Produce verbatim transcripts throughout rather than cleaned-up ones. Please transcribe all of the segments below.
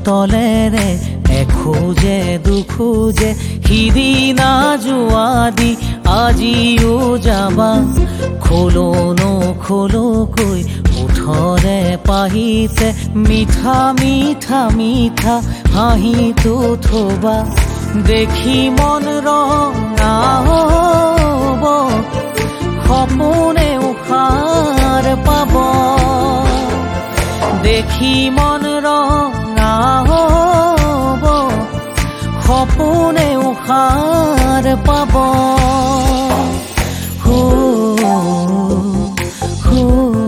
তলেৰে এখোজে দুখোজে সিদিনা যোৱা দি আজিও যাবা খোলো নোখোলোকৈ ওঠৰে পাহিতে মিঠা মিঠা মিঠা হাঁহিটো থবা দেখি মন ৰঙা হ'ব সপোনে উশাৰ পাব দেখি মন ৰঙা হ'ব সপোনে উশাৰ পাব হো হো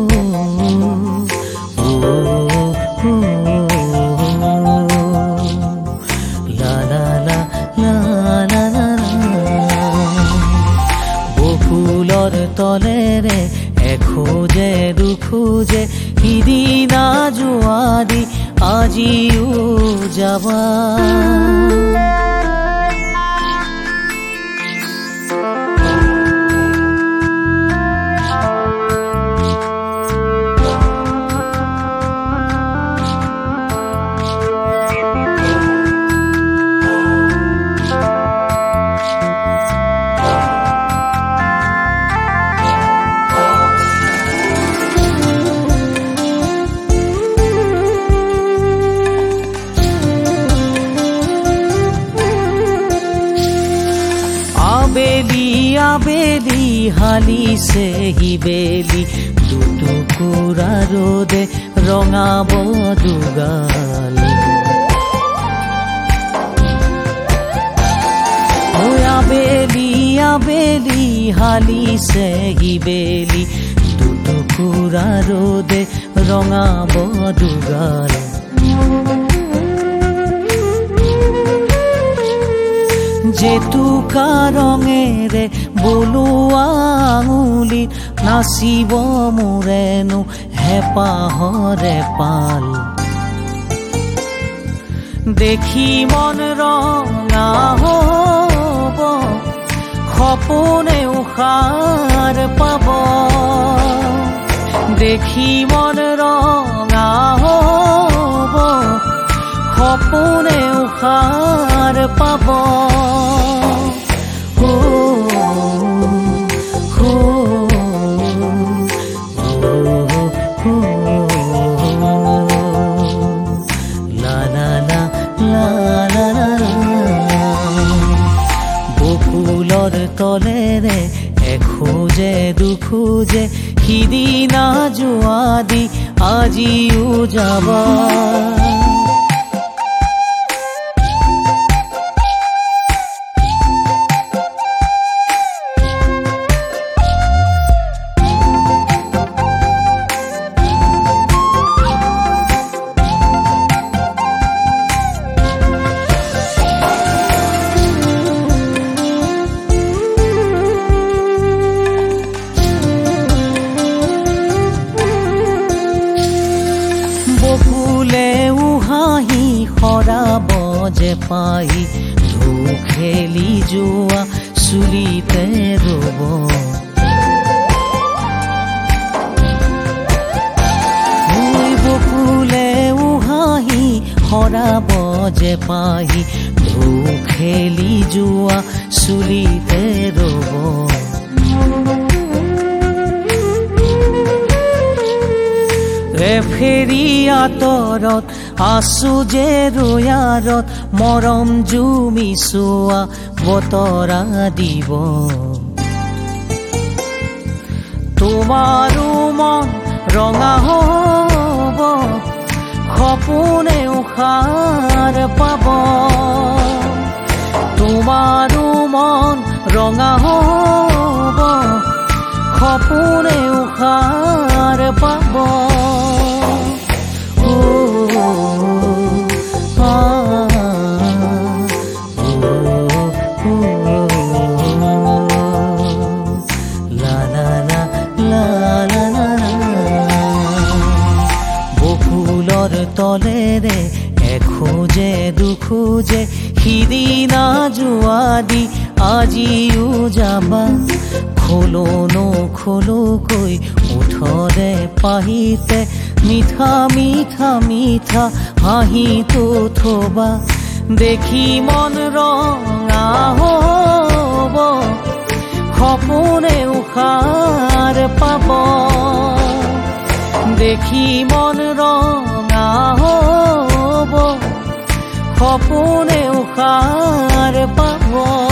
লা লা লা লা লা লা বকুলৰ তলেৰে এখোজে দুখোজে সিদিনা যোৱা দি আজিও যাবা আবেলি আবেলি হালিছে হিবেলি দুটুকুৰা ৰ'দে ৰঙাব দুগালি ঐ আবেলি আবেলি হালিছে হিবেলি দুটুকুৰা ৰ'দে ৰঙাব দুগালি জেতুকা ৰঙেৰে বলোৱা আঙুলিত নাচিব মোৰেনো হেঁপাহৰে পাল দেখি মন ৰঙা হ'ব সপোনে উশাৰ পাব দেখি মন ৰঙা হ'ব সপোনে উশাৰ পাব হো হো হো লা লা লা লা লা লা বকুলৰ তলেৰে এখোজে দুখোজে সিদিনা যোৱা দি আজিও যাবা বকুলে উহাহি সৰাব যে পাহি ধু খেলি যোৱা চুলিতে ৰ'ব বকুলে উহাহি সৰাব যে পাহি ধু খেলি যোৱা চুলিতে ৰ'ব ফেৰি আঁতৰত আছো যে ৰয়াৰত মৰম জুমিছোৱা বতৰা দিব তোমাৰো মন ৰঙা হ'ব সপোনে উশাৰ পাব তোমাৰো মন ৰঙা হ'ব সপোনে উশাৰ পাব বকুলৰ তলেৰে এখোজে দুখোজে সিদিনা যোৱা দি আজিও যাবা খোলো চকুলোকৈ ওঠৰে পাহিছে মিঠা মিঠা মিঠা হাঁহিটো থবা দেখি মন ৰঙা হ'ব সপোনে উষাৰ পাব দেখি মন ৰঙা হ'ব সপোনে উষাৰ পাব